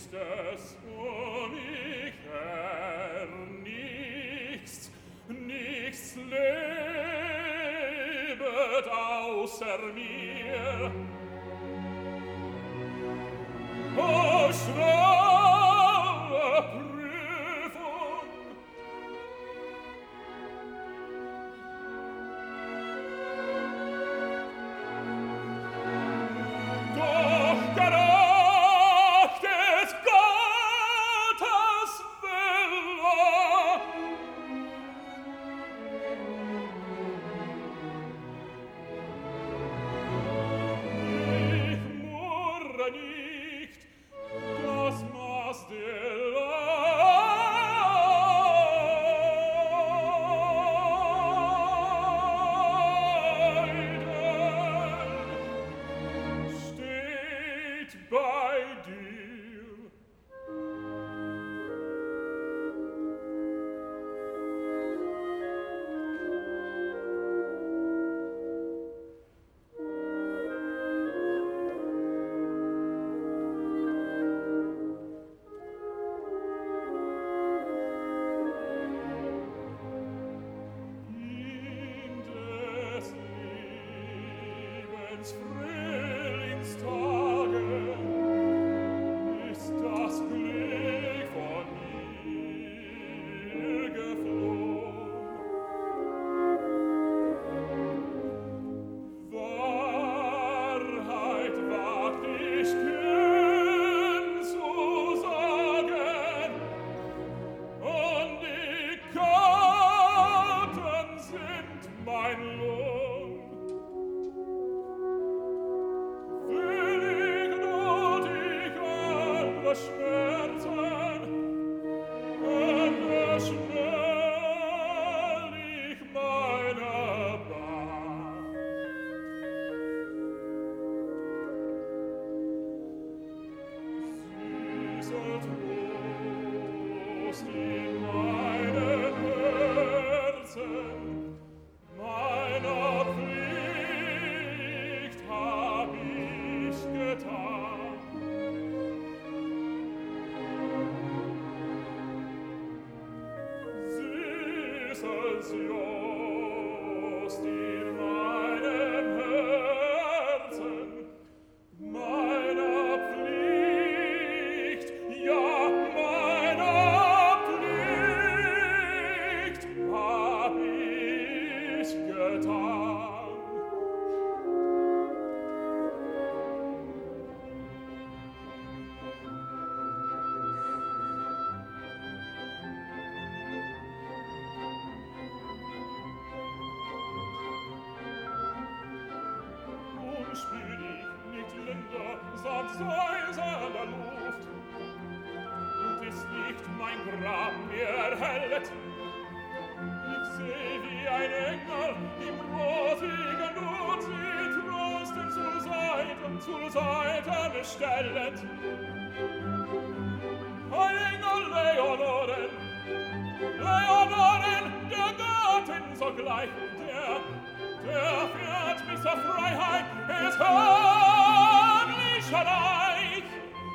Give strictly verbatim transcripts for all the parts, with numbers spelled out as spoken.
ist es um mich her, nichts, nichts lebet außer mir. O schwere Prüfung, doch gerecht ist Gottes Wille. Ich murre nicht, das Maß der Leiden steht bei dir. In des Lebens Frühlingstagen ist das Glück von mir geflohen. Wahrheit wagt ich kühn zu sagen, und die Karten sind mein Lohn. Willig not ich alle Schmerzen, alle schnell ich meine Bahn. Süßer Trost in meinem Herzen, meiner Pflicht hab ich getan. Süßes Jost in meinem Herzen, meiner Pflicht, ja, meiner Pflicht hab ich getan. Und spür ich nicht Länder, samt Säuse an der Luft, und ist nicht mein Grab mehr erhellet. Ich seh wie ein Engel im rosigen Not sie trösten zur Seite, zur Seite bestellet. Ein Engel Leonoren, Leonoren, der Gattin sogleich, der, der führt mich zur Freiheit, ins himmlische Reich.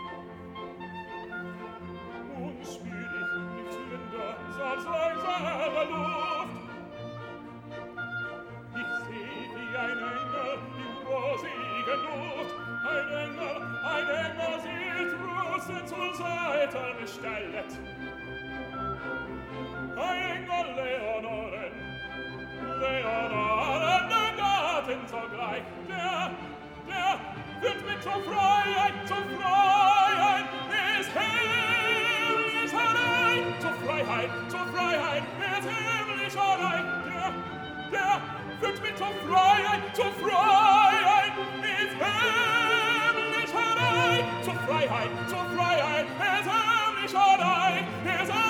Und spür ich nicht Länder, samt Säuse der Luft. Ich seh wie ein Engel im rosigen Luft, ein Engel, ein Engel, sie trösten zur Seite bestellet. Ein Engel Leonoren, Leonoren, der Gattin sogleich, der, der führt mich zur Freiheit, zur Freiheit, ins himmlische Reich, zur Freiheit, zur Freiheit, ins himmlische Reich, der, der führt mich zur Freiheit, zur Freiheit, ins himmlische Reich, zur Freiheit, zur Freiheit, ins himmlische Reich, ins